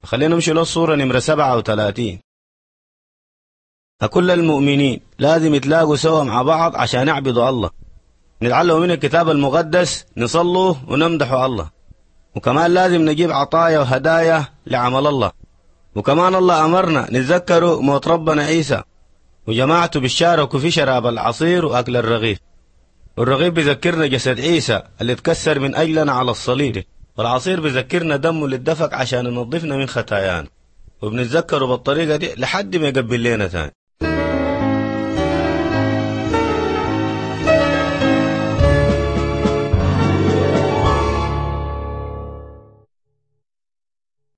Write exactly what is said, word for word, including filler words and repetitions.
خلينا نمشي للصورة نمرة سبعة وثلاثين. كل المؤمنين لازم يتلاقوا سوا مع بعض عشان يعبدوا الله، نتعلموا من الكتاب المقدس، نصلوا ونمدحوا الله، وكمان لازم نجيب عطايا وهدايا لعمل الله. وكمان الله أمرنا نتذكروا موت ربنا عيسى وجماعته بيشاركوا في شراب العصير وأكل الرغيف. والرغيف بيذكرنا جسد عيسى اللي اتكسر من أجلنا على الصليب، والعصير بيذكرنا دمه اللي اتدفق عشان ينظفنا من خطايانا، وبنتذكروا بالطريقة دي لحد ما يقبل لنا تاني.